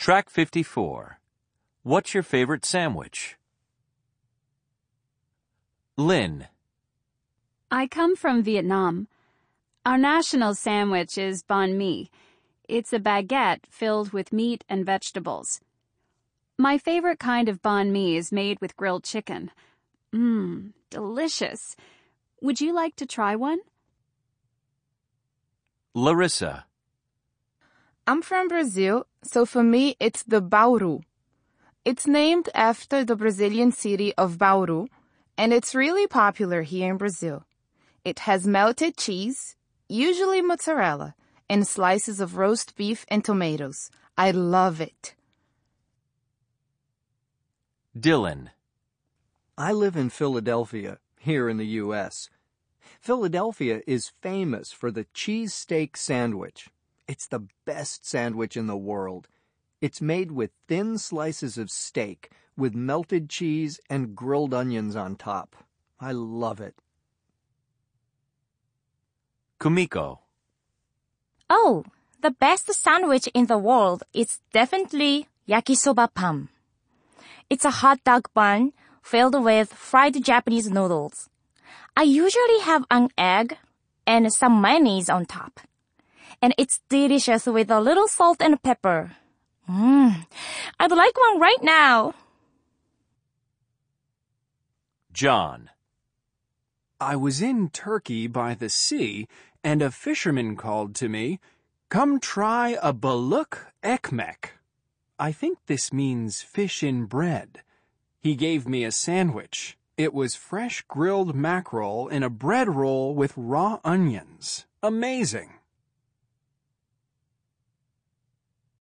Track 54. What's your favorite sandwich? Lynn. I come from Vietnam. Our national sandwich is banh mi. It's a baguette filled with meat and vegetables. My favorite kind of banh mi is made with grilled chicken. Delicious. Would you like to try one? Larissa. I'm from Brazil, so for me it's the Bauru. It's named after the Brazilian city of Bauru, and it's really popular here in Brazil. It has melted cheese, usually mozzarella, and slices of roast beef and tomatoes. I love it. Dylan. I live in Philadelphia, here in the U.S. Philadelphia is famous for the cheesesteak sandwich. It's the best sandwich in the world. It's made with thin slices of steak with melted cheese and grilled onions on top. I love it. Kumiko. Oh, the best sandwich in the world is definitely yakisoba pan. It's a hot dog bun filled with fried Japanese noodles. I usually have an egg and some mayonnaise on top. And it's delicious with a little salt and pepper. I'd like one right now. John. I was in Turkey by the sea, and a fisherman called to me, "Come try a balık ekmek." I think this means fish in bread. He gave me a sandwich. It was fresh grilled mackerel in a bread roll with raw onions. Amazing.